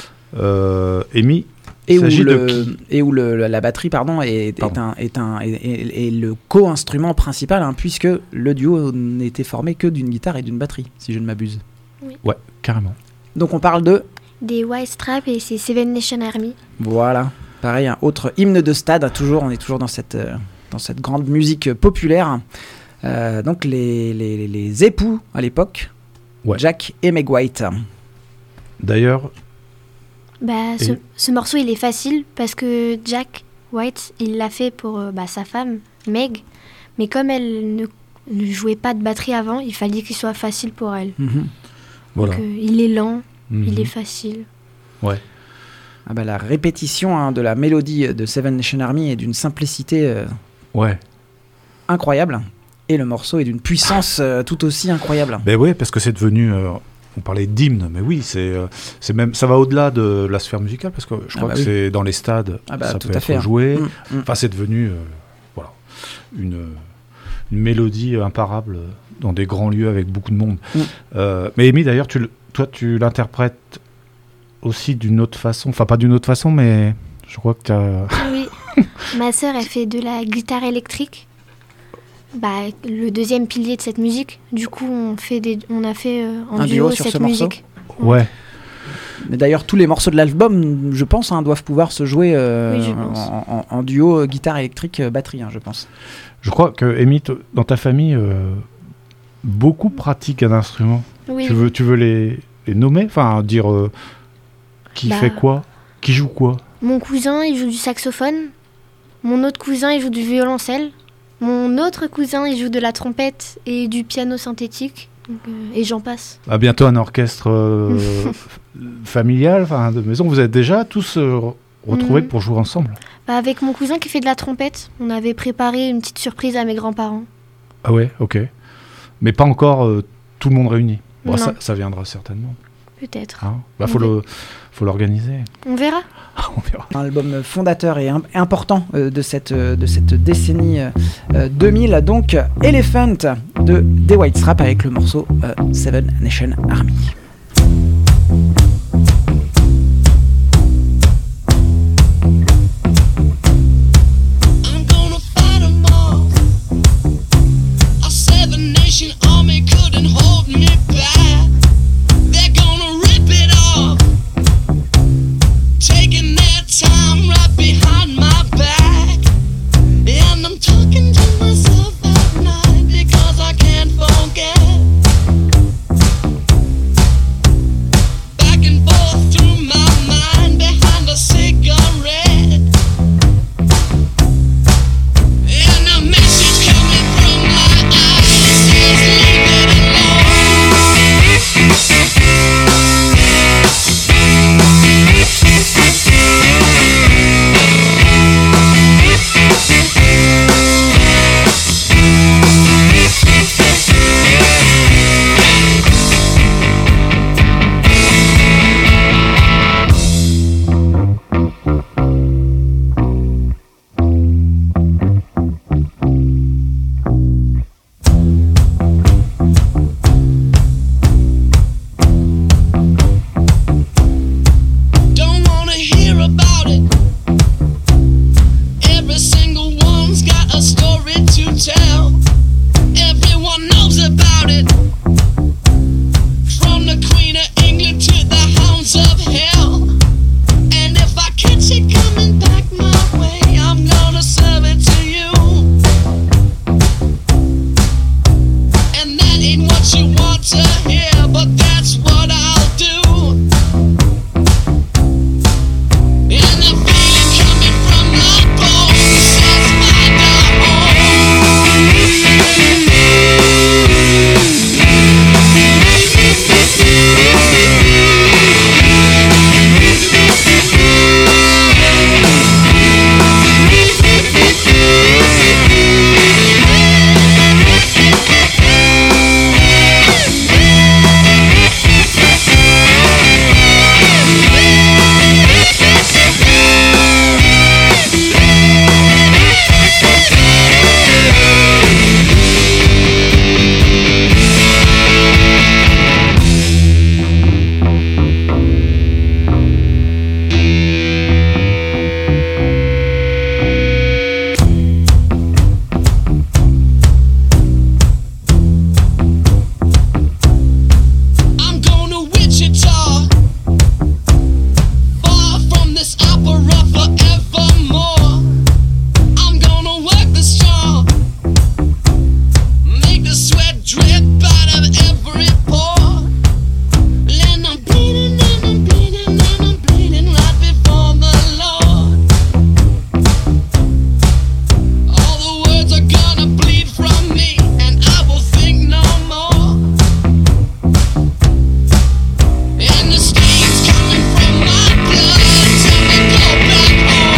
Euh, Amy, Et il où, s'agit de le, qui et où le, la batterie pardon, est, est, Pardon. un, est, un, est, est- est le co-instrument principal, hein, puisque le duo n'était formé que d'une guitare et d'une batterie, si je ne m'abuse. Ouais, carrément. Donc on parle de... Des White Stripes et c'est Seven Nation Army. Voilà, pareil, un autre hymne de stade, hein, toujours, on est toujours dans cette, euh, dans cette grande musique populaire. Euh, donc les, les, les époux à l'époque, Ouais. Jack et Meg White. D'ailleurs, Bah, ce, Et- ce morceau, il est facile parce que Jack White, il l'a fait pour euh, bah, sa femme, Meg. Mais comme elle ne, ne jouait pas de batterie avant, il fallait qu'il soit facile pour elle. Mhm. voilà. Donc, euh, il est lent, Mhm. il est facile. Ah bah, la répétition hein, de la mélodie de Seven Nation Army est d'une simplicité euh, Ouais. incroyable. Et le morceau est d'une puissance euh, tout aussi incroyable. Ben ouais, parce que c'est devenu. euh, on parlait d'hymne, mais oui, c'est, euh, c'est même, ça va au-delà de la sphère musicale, parce que je Ah crois bah que oui. c'est dans les stades, Ah bah, ça tout peut à être fait, hein. joué. Mm, mm. Enfin, c'est devenu, euh, voilà, une, une mélodie imparable dans des grands lieux avec beaucoup de monde. Mm. Euh, mais Amy, d'ailleurs, tu, le- toi, tu l'interprètes aussi d'une autre façon. Enfin, pas d'une autre façon, mais je crois que tu as. Oui, ma sœur, elle fait de la guitare électrique. Bah, le deuxième pilier de cette musique. Du coup, on, fait des, on a fait euh, en Un duo, duo sur cette ce morceau. musique. Ouais. Mais d'ailleurs, tous les morceaux de l'album, je pense, hein, doivent pouvoir se jouer euh, Oui, je pense. en, en- en duo euh, guitare électrique euh, batterie, hein, je pense. Je crois que, Amy, t- dans ta famille, euh, beaucoup pratiquent un instrument. Oui. Tu veux, tu veux les, les nommer, enfin dire euh, qui Bah. fait quoi, qui joue quoi. Mon cousin, il joue du saxophone. Mon autre cousin, il joue du violoncelle. Mon autre cousin, il joue de la trompette et du piano synthétique. Donc, euh, et j'en passe. À bientôt un orchestre euh, f- familial, enfin de maison. Vous êtes déjà tous euh, re- retrouvés Mhm. pour jouer ensemble. Bah, avec mon cousin qui fait de la trompette, on avait préparé une petite surprise à mes grands-parents. Ah ouais, ok. Mais pas encore euh, tout le monde réuni. Bon, Non. ça, ça viendra certainement. Peut-être. Hein. Bah, faut On le, faut l'organiser. On verra. On verra. Un album fondateur et im- important euh, de, cette, euh, de cette décennie euh, euh, deux mille, donc Elephant de The White Strap avec le morceau euh, Seven Nation Army. I'm gonna fight 'em all. A seven nation army couldn't hold me back. They're gonna rip it off, taking their time right behind my back. And I'm talking to myself at night because I can't forget. Back and forth through my mind behind a cigarette. And a message coming from my eyes says leave it Don't wanna hear about it. Every single one's got a story to tell. Everyone knows about it. From the Queen of England to the hounds of hell. And if I catch it coming back my way, I'm gonna serve it to you. And that ain't what you want to hear, but that's what I'll do. And the feeling coming from my bones says find a I'm going to Wichita, far from this opera forevermore. I'm gonna work the straw, make the sweat drip out of every pore. And I'm bleeding and I'm bleeding and I'm bleeding right before the Lord. All the words are gonna bleed from me, and I will think no more. And the stains coming from my blood till we go back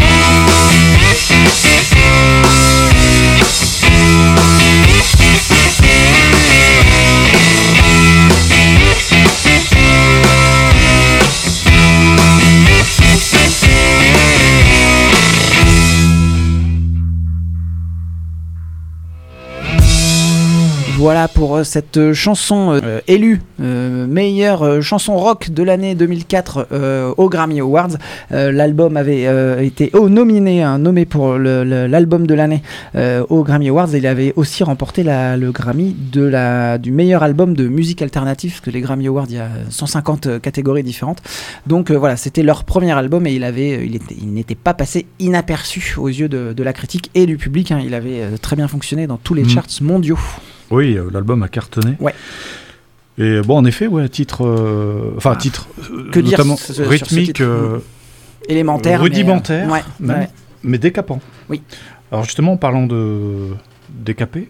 Voilà pour euh, cette euh, chanson euh, élue euh, meilleure euh, chanson rock de l'année deux mille quatre euh, aux Grammy Awards. Euh, L'album avait euh, été oh, nominé, hein, nommé pour le- le- l'album de l'année euh, aux Grammy Awards. Et il avait aussi remporté la- le Grammy de la, du meilleur album de musique alternative, parce que les Grammy Awards, il y a cent cinquante euh, catégories différentes. Donc euh, voilà, c'était leur premier album et il avait, il était, il n'était pas passé inaperçu aux yeux de, de la critique et du public. Hein. Il avait euh, très bien fonctionné dans tous les Mhm. charts mondiaux. Oui, euh, l'album a cartonné. Ouais. Et bon, en effet, ouais, titre, euh, enfin Ah. titre, euh, Que dire notamment ce- ce- sur ce rythmique, titre euh, Élémentaire. mais, rudimentaire, euh, ouais, même, ouais. mais décapant. Oui. Alors justement, en parlant de décapé,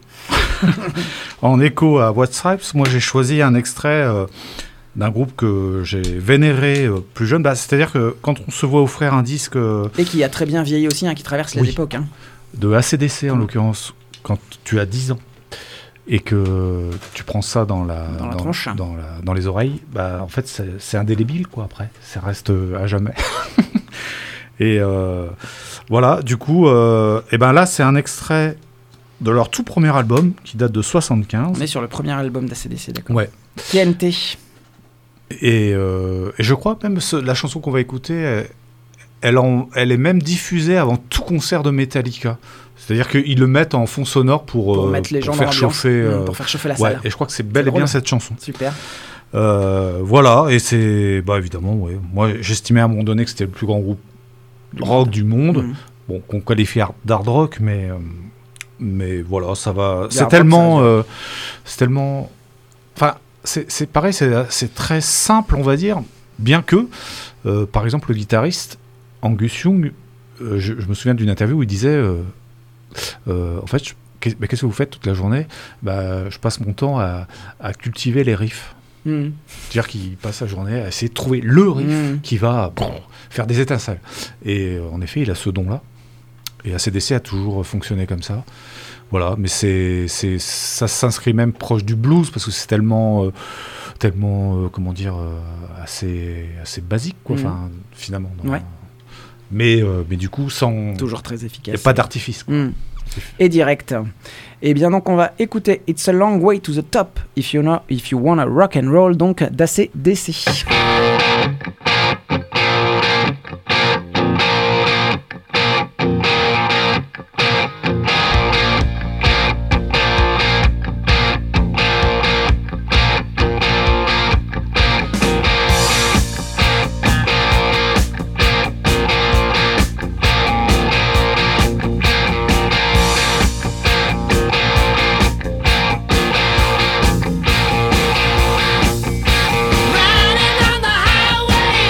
en écho à White Stripes, moi j'ai choisi un extrait euh, d'un groupe que j'ai vénéré euh, plus jeune. Bah, c'est-à-dire que quand on se voit offrir un disque euh, Et qui a très bien vieilli aussi, hein, qui traverse les Oui. époques. Hein. de A C D C en l'occurrence, quand tu as dix ans et que tu prends ça dans la Dans la tronche. dans, la- dans les oreilles, bah en fait c'est, c'est indélébile quoi. Après, ça reste euh, à jamais. Et euh, voilà, du coup, euh, et ben là c'est un extrait de leur tout premier album qui date de soixante-quinze. On est sur le premier album d'A C D C, d'accord. Ouais. T N T. Et, euh, et je crois même ce- la chanson qu'on va écouter, elle, elle, en- elle est même diffusée avant tout concert de Metallica. C'est-à-dire qu'ils le mettent en fond sonore pour, Pour euh, mettre les gens pour dans faire l'ambiance. chauffer. Mmh, euh, pour faire chauffer la ouais, salle. et je crois que c'est bel C'est et bien drôle. cette chanson. Super. Euh, voilà, et c'est bah évidemment, ouais. Moi j'estimais à un moment donné que c'était le plus grand groupe Du rock monde. du monde. Mmh. Bon, qu'on qualifie hard- d'hard rock, mais euh, mais voilà, ça va. Du C'est hard rock, tellement, ça va euh, c'est tellement. Enfin, c'est c'est pareil, c'est c'est très simple, on va dire, bien que, euh, par exemple, le guitariste Angus Young, euh, je, je me souviens d'une interview où il disait, euh, euh, en fait, je- qu'est- mais qu'est-ce que vous faites toute la journée? Bah, je passe mon temps à, à cultiver les riffs. Mmh. C'est-à-dire qu'il passe sa journée à essayer de trouver le riff Mmh. qui va bon, faire des étincelles. Et euh, en effet, il a ce don-là. Et A C D C a toujours fonctionné comme ça. Voilà, mais c'est, c'est, ça s'inscrit même proche du blues parce que c'est tellement, euh, tellement euh, comment dire, euh, assez, assez basique, quoi, Mhm. enfin, finalement. non. Ouais. Mais, euh, mais du coup, sans. Toujours très Il n'y efficace. a pas d'artifice. quoi. Mm. Et direct. Et bien donc on va écouter It's a Long Way to the Top if you know, if you wanna rock and roll donc d'A C D C. Riding on the highway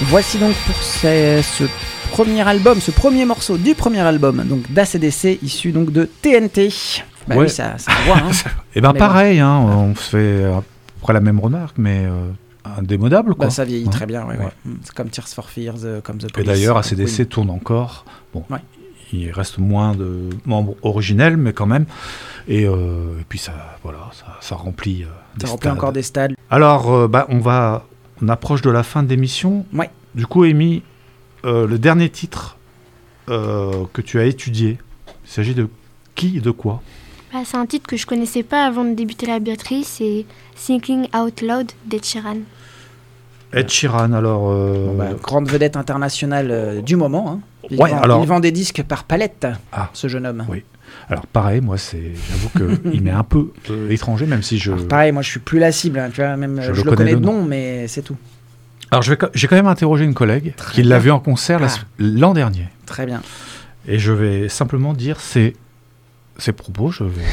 Voici donc pour ce, ce premier album, ce premier morceau du premier album donc d'A C D C, issu donc de T N T. Bah Ouais. oui, ça, ça se voit. Hein. Et ben Mais pareil, hein, on fait à peu près la même remarque, mais euh, indémodable quoi. Bah, ça vieillit Hein. très bien, ouais, Ouais. ouais. Mm, c'est comme Tears for Fears, euh, comme The Et Police. d'ailleurs, A C D C Oui. tourne encore. Bon, Ouais. il reste moins de membres originels, mais quand même. Et, euh, et puis ça, voilà, ça, ça remplit. euh, des Ça remplit stades. encore des stades. Alors, euh, bah, on va, on approche de la fin de l'émission. Ouais. Du coup, Amy, euh, le dernier titre euh, que tu as étudié, il s'agit de qui et de quoi? Bah, c'est un titre que je connaissais pas avant de débuter la batterie, c'est Thinking Out Loud d'Ed Sheeran. Ed Sheeran, alors. euh, Bon, bah, grande vedette internationale euh, du moment. Hein. Il, Ouais, vend, alors- il vend des disques par palette, Ah. ce jeune homme. Oui. Alors, pareil, moi, c'est, j'avoue qu'il m'est un peu euh, étranger, même si je. Alors, pareil, moi je suis plus la cible, hein, tu vois, même Je euh, le je, le connais connais de de nom. nom, mais c'est tout. Alors, je vais, co- j'ai quand même interrogé une collègue Très qui l'a bien. vu en concert la Ah. s- l'an dernier. Très bien. Et je vais simplement dire ses, ses propos. Je vais.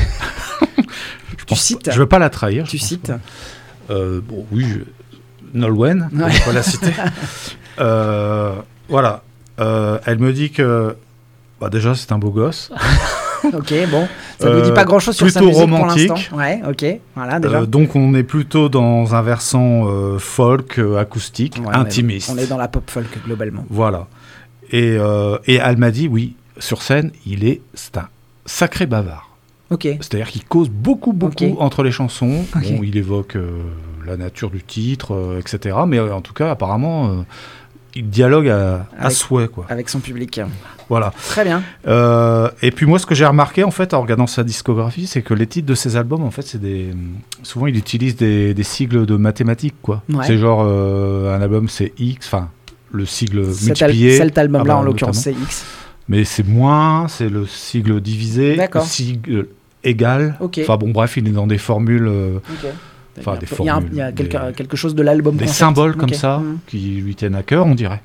je Tu cites. Je ne veux pas la trahir. Tu je pense cites. pas. Euh, bon, oui, je... Nolwenn, Ouais. je ne vais pas la citer. Euh, voilà. Euh, elle me dit que. Bah, déjà, c'est un beau gosse. Ok, bon. Ça ne Euh, vous dit pas grand chose sur sa plutôt musique romantique. pour l'instant. Ouais, ok. Voilà, déjà. Euh, donc, on est plutôt dans un versant euh, folk, euh, acoustique, Ouais, on est- intimiste. On est dans la pop folk globalement. Voilà. Et, euh, et elle m'a dit, oui, sur scène, il est, c'est un sacré bavard. Ok. C'est-à-dire qu'il cause beaucoup, beaucoup Ok. entre les chansons. Ok. Bon, il évoque euh, la nature du titre, euh, et cetera. Mais euh, en tout cas, apparemment, euh, il dialogue à, à Avec- souhait, quoi. Avec son public. Voilà. Très bien. Euh, et puis moi, ce que j'ai remarqué, en fait, en regardant sa discographie, c'est que les titres de ses albums, en fait, c'est des... Souvent, il utilise des, des sigles de mathématiques, quoi. Ouais. C'est genre, euh, un album, c'est X, enfin, le sigle Cet, al- multiplié. cet album-là, Ah bah, en l'occurrence, notamment. c'est X. Mais c'est moins, c'est le sigle divisé, D'accord. le sigle égal. Ok. Enfin bon, bref, il est dans des formules, euh, Enfin, des il y a, un- formules, il y a quelque, des- quelque chose de l'album. des concept. symboles comme Ok. ça Mhm. qui lui tiennent à cœur, on dirait.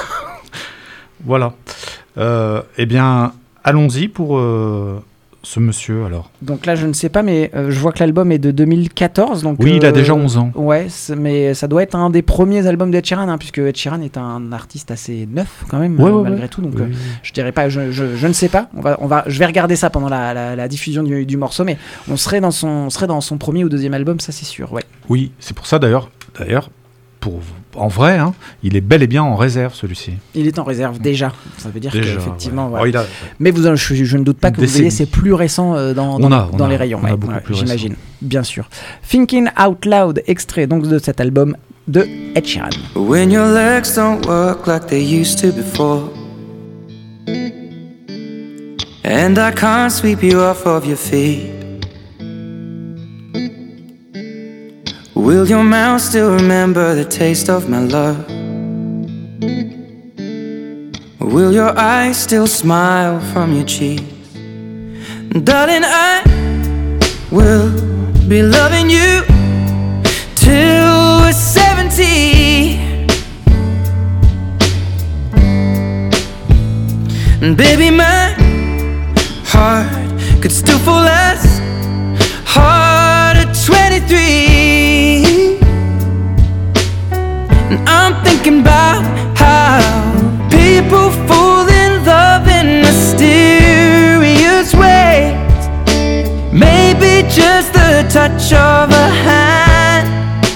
Voilà. Euh, eh bien, allons-y pour euh, ce monsieur alors. Donc là, je ne sais pas, mais euh, je vois que l'album est de deux mille quatorze. Donc, Oui, il a euh, déjà onze ans. Ouais, c'est- mais ça doit être un des premiers albums d'Ed Sheeran, hein, puisque Ed Sheeran est un artiste assez neuf quand même, Ouais, euh, ouais, malgré ouais. tout. Donc Oui. euh, je dirais pas, je, je, je ne sais pas. On va, on va, je vais regarder ça pendant la, la, la diffusion du, du morceau, mais on serait dans son, on serait dans son premier ou deuxième album, ça c'est sûr. Ouais. Oui, c'est pour ça d'ailleurs. D'ailleurs, pour en vrai, hein, il est bel et bien en réserve celui-ci. Il est en réserve déjà. Ça veut dire Déjà, qu'effectivement. ouais. voilà. Oh, il a- Mais vous, je, je ne doute pas Une que vous ayez, décennie. c'est plus récent euh, dans, On dans, a, on dans a, les rayons. on a ouais, beaucoup ouais, plus j'imagine, bien sûr. Thinking Out Loud, extrait donc de cet album de Ed Sheeran. When your legs don't work like they used to before, and I can't sweep you off of your feet, will your mouth still remember the taste of my love? Will your eyes still smile from your cheeks? Darling, I will be loving you till we're seventy. And baby, my heart could still fall as hard at twenty-three. And I'm thinking about how people fall in love in mysterious ways. Maybe just the touch of a hand.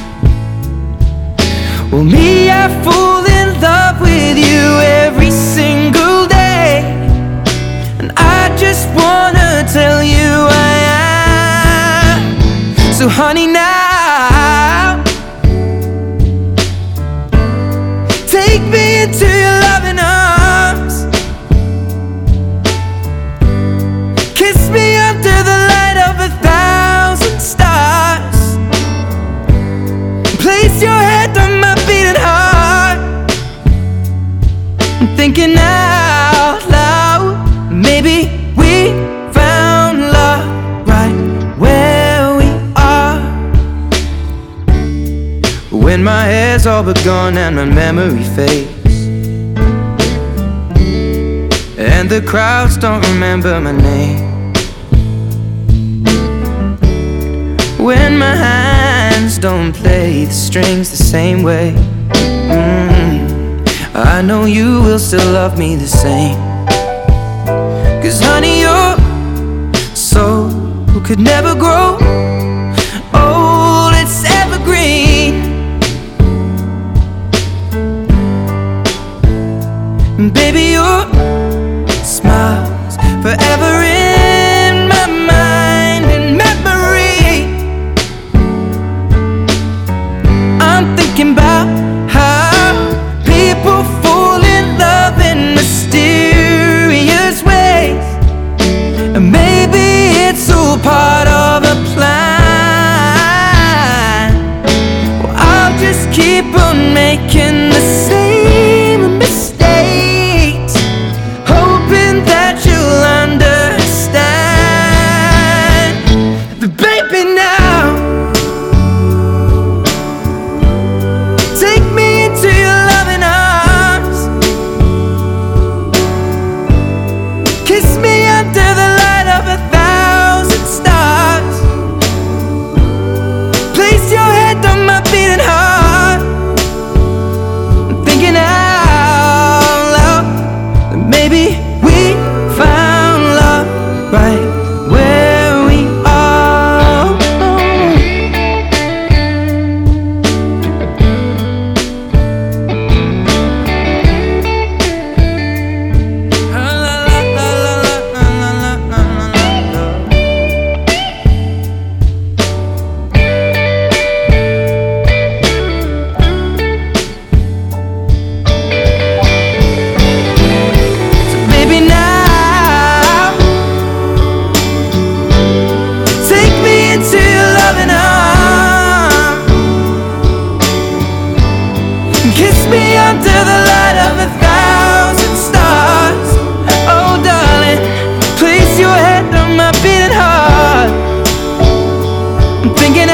Well, me, I fall in love with you every single day, and I just wanna tell you I am. So honey, now take me into your loving arms. Kiss me under the light of a thousand stars. Place your head on my beating heart. I'm thinking out loud. Maybe we found love right where we are. When my hair's all but gone and my memory fades, and the crowds don't remember my name. When my hands don't play the strings the same way. mm, I know you will still love me the same. Cause honey, your soul could never grow old, it's evergreen. And baby, your smile's forever in my mind and memory. I'm thinking about how people fall in love in mysterious ways. And maybe it's all part of a plan. Well, I'll just keep on making the same mistakes, hoping that you'll understand. But baby, now take me into your loving arms, kiss me under the light of a thousand stars, place your head on my beating heart. I'm thinking out loud that maybe we found love right where we are. So baby, now take me into your loving arms, kiss me under the light of a thousand stars. Oh darling, place your head on my beating heart. I'm thinking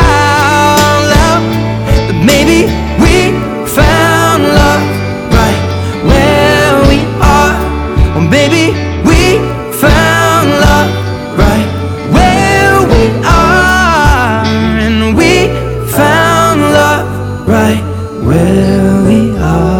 out loud that maybe we found love right where we are. Well, maybe we found love right where we are. And we found love right where we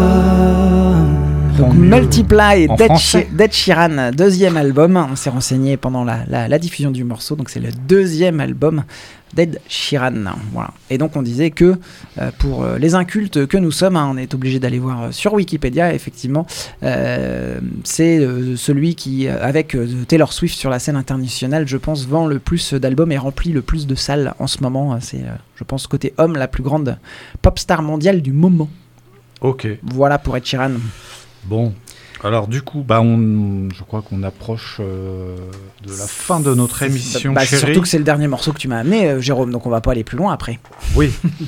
are. Donc mieux. Multiply, En d'Ed français. Shi- d'Ed Sheeran, deuxième album. On s'est renseigné pendant la, la- la diffusion du morceau, donc c'est le deuxième album d'Ed Sheeran. Voilà. Et donc on disait que euh, pour euh, les incultes que nous sommes, hein, on est obligé d'aller voir euh, sur Wikipédia. Effectivement, euh, c'est euh, celui qui, euh, avec euh, Taylor Swift sur la scène internationale, je pense, vend le plus d'albums et remplit le plus de salles en ce moment. C'est, euh, je pense, côté homme, la plus grande pop star mondiale du moment. Ok. Voilà pour Ed Sheeran. Bon. Alors du coup, bah on, je crois qu'on approche euh, de la fin de notre émission, Bah, chérie. surtout que c'est le dernier morceau que tu m'as amené, euh, Jérôme, donc on va pas aller plus loin après. Oui.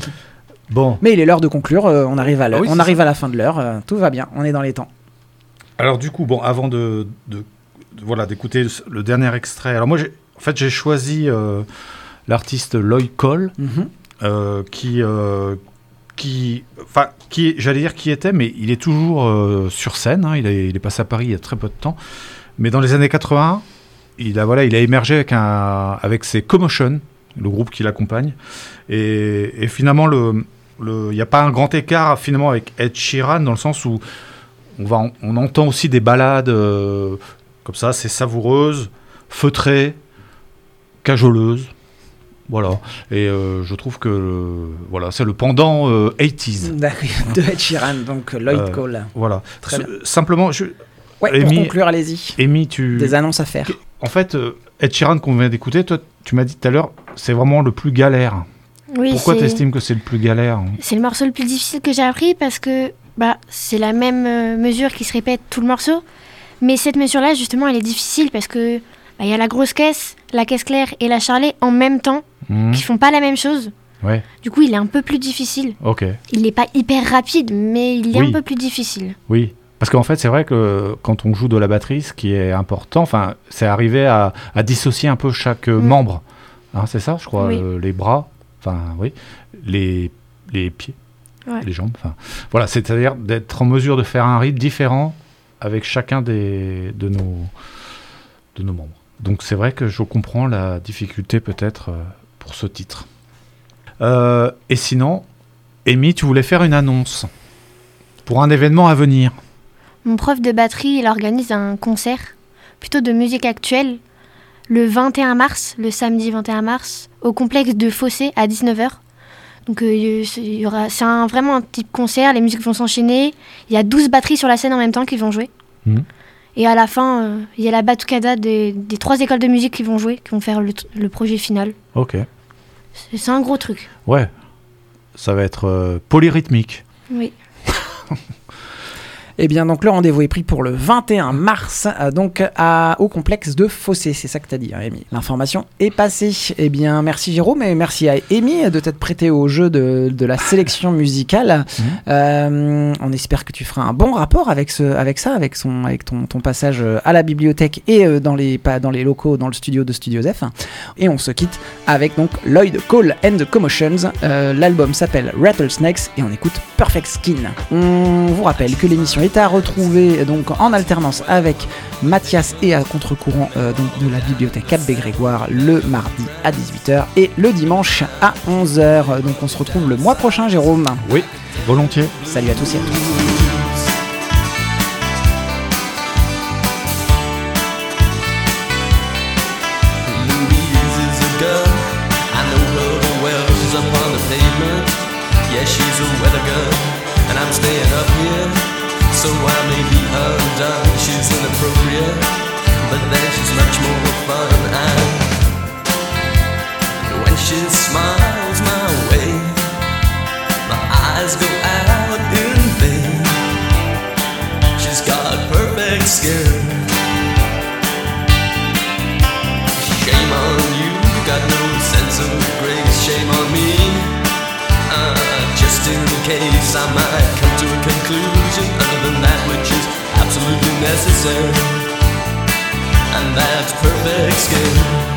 Bon. Mais il est l'heure de conclure, euh, on arrive à l'heure, Ah oui, on c'est arrive à la fin de l'heure, euh, tout va bien, on est dans les temps. Alors du coup, bon, avant de, de- de- voilà, d'écouter le dernier extrait. Alors moi, j'ai, en fait, j'ai choisi euh, l'artiste Lloyd Cole, Mhm. euh, qui, euh, qui, enfin, qui, j'allais dire qui était, mais il est toujours euh, sur scène. Hein, il, est, il est passé à Paris il y a très peu de temps. Mais dans les années quatre-vingts, il a, voilà, il a émergé avec un, avec ses Commotion, le groupe qui l'accompagne. Et, et finalement, le, le, il n'y a pas un grand écart finalement avec Ed Sheeran dans le sens où on va, on entend aussi des ballades euh, comme ça, c'est savoureuse, feutrée, cajoleuses. Voilà. Et euh, je trouve que euh, voilà, c'est le pendant euh, quatre-vingt-dix. D'accord, de Ed Sheeran, donc Lloyd Euh, Cole. Voilà. Très S- bien. Simplement, je, Ouais, pour Amy- conclure, allez-y. Amy, tu. Des annonces à faire. En fait, euh, Ed Sheeran qu'on vient d'écouter, toi, tu m'as dit tout à l'heure, c'est vraiment le plus galère. Oui, Pourquoi c'est- tu estimes que c'est le plus galère? C'est le morceau le plus difficile que j'ai appris parce que bah, c'est la même euh, mesure qui se répète tout le morceau. Mais cette mesure-là, justement, elle est difficile parce que bah, il y a la grosse caisse, la caisse claire et la charlet en même temps Mhm. qui font pas la même chose. Ouais, Du coup, il est un peu plus difficile. ok. Il n'est pas hyper rapide, mais il est Oui. un peu plus difficile. Oui. Parce qu'en fait, c'est vrai que quand on joue de la batterie, ce qui est important, enfin, c'est arriver à, à dissocier un peu chaque euh, Mm. membre. Hein, c'est ça, je crois. Oui. euh, les bras, enfin, oui. Les, les pieds, Ouais. les jambes. Enfin, voilà, c'est-à-dire d'être en mesure de faire un rythme différent avec chacun des, de, nos, de nos membres. Donc, c'est vrai que je comprends la difficulté peut-être euh, pour ce titre. Euh, et sinon, Amy, tu voulais faire une annonce. Pour un événement à venir. Mon prof de batterie, il organise un concert, plutôt de musique actuelle, le vingt et un mars, le samedi vingt et un mars, au complexe de Fossé à dix-neuf heures. Donc euh, c'est- il y aura, c'est un, vraiment un petit concert, les musiques vont s'enchaîner. Il y a douze batteries sur la scène en même temps qui vont jouer. Mhm. Et à la fin, euh, il y a la batucada des, des trois écoles de musique qui vont jouer, qui vont faire le, t- le projet final. Ok. C'est, c'est un gros truc. Ouais. Ça va être euh, polyrythmique. Oui. Eh bien, donc le rendez-vous est pris pour le vingt et un mars, euh, donc à, au complexe de Fossé. C'est ça que t'as dit, hein, Amy. L'information est passée. Eh bien, merci Jérôme et merci à Amy de t'être prêté au jeu de, de la sélection musicale. Mhm. Euh, on espère que tu feras un bon rapport avec, ce, avec ça, avec, son, avec ton, ton passage euh, à la bibliothèque et euh, dans, les, pas dans les locaux, dans le studio de Studio Zef. Et on se quitte avec donc Lloyd Cole and the Commotions. Euh, L'album s'appelle Rattlesnakes et on écoute Perfect Skin. On vous rappelle que l'émission est à retrouver donc en alternance avec Mathias et à contre-courant euh, donc de la bibliothèque Cap Grégoire le mardi à dix-huit heures et le dimanche à onze heures. Donc on se retrouve le mois prochain, Jérôme. Oui, volontiers. Salut à tous et à toutes. Louise is a girl, I know her well. She's up on the pavement, yeah, she's a weather girl. And I'm staying up here, so I may be undone. She's inappropriate, but then she's much more fun. And when she smiles my way, my eyes go out in vain. She's got perfect skin. Shame on you, you got no sense of grace. Shame on me, uh, just in case I might come to a conclusion other than that which is absolutely necessary, and that's perfect skin.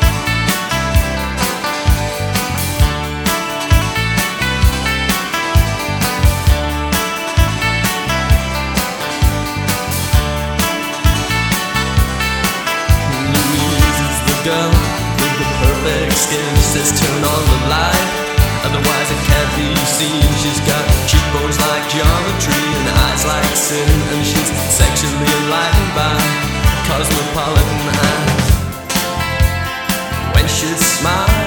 Louise is the girl with the perfect skin. She says turn on the light, otherwise it can't be seen. She's got cheekbones like geometry and eyes like sin, and she's sexually enlightened by cosmopolitan eyes. When she smiles